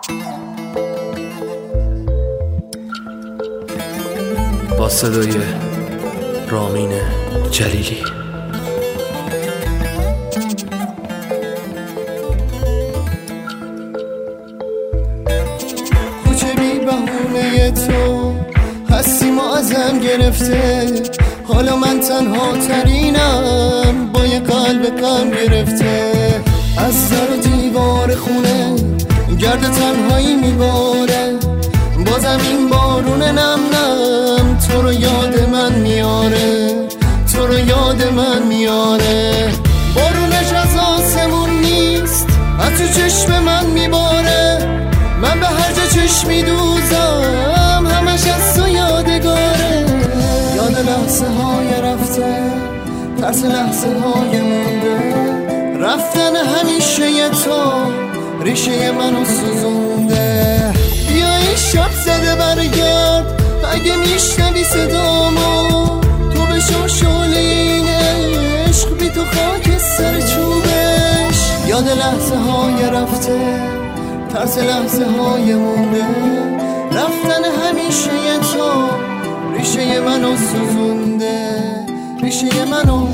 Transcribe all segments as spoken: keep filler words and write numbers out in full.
با صدای رامین جلیلی. کوچه بی بهونه تو هستیم و ازم گرفته، حالا من تنها ترینم با یه قلب غم گرفته. از در و دیوار خونه گرد تنهایی میباره، بازم این بارون نم نم تو رو یاد من میاره، تو رو یاد من میاره. بارونش از آسمون نیست، از تو چشم من میباره، من به هر جا چشمی دوزم همش از تو یادگاره. یاد لحظه های رفته، ترس لحظه های مونده، رفتن همیشه ی تو ریشه منو سوزونده. بیا این شب زده برگرد، اگه میشنوی صدامو، تو بشو شعله این عشق، بی تو خاک سر چوبش. یاد لحظه های رفته، ترس لحظه های مونده، رفتن همیشه ی تو ریشه منو سوزونده، ریشه منو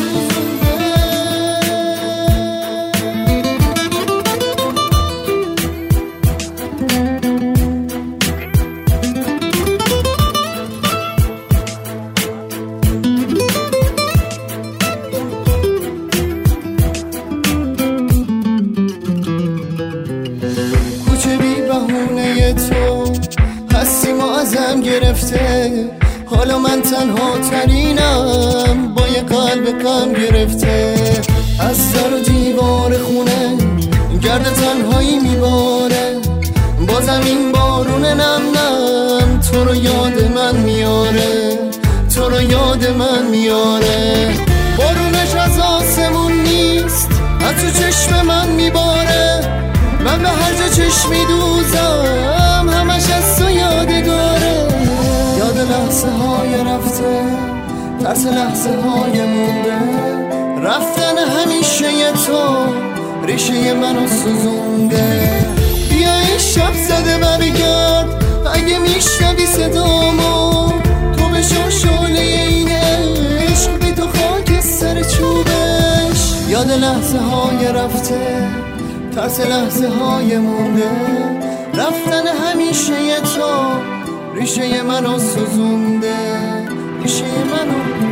تو هستیم و ازم گرفته، حالا من تنها ترینم با یه قلب غم گرفته. از در و دیوار خونه گرد تنهایی میباره، بازم این بارون نم نم تو رو یاد من میاره، تو رو یاد من میاره. بارونش از آسمون نیست، از تو چشم من میباره، من به هر جا چشمی دوزم همش از تو یادگاره. یاد لحظه های رفته، ترس لحظه های مونده، رفتن همیشه ی تو ریشه منو سوزونده. بیا این شب زده برگرد، اگه میشنوی صدامو، تو بشو شعله این عشق، بی تو خاک سر چوبش. یاد لحظه های رفته، ترس لحظه های مونده، رفتن همیشه ی تو ریشه منو سوزونده، ریشه منو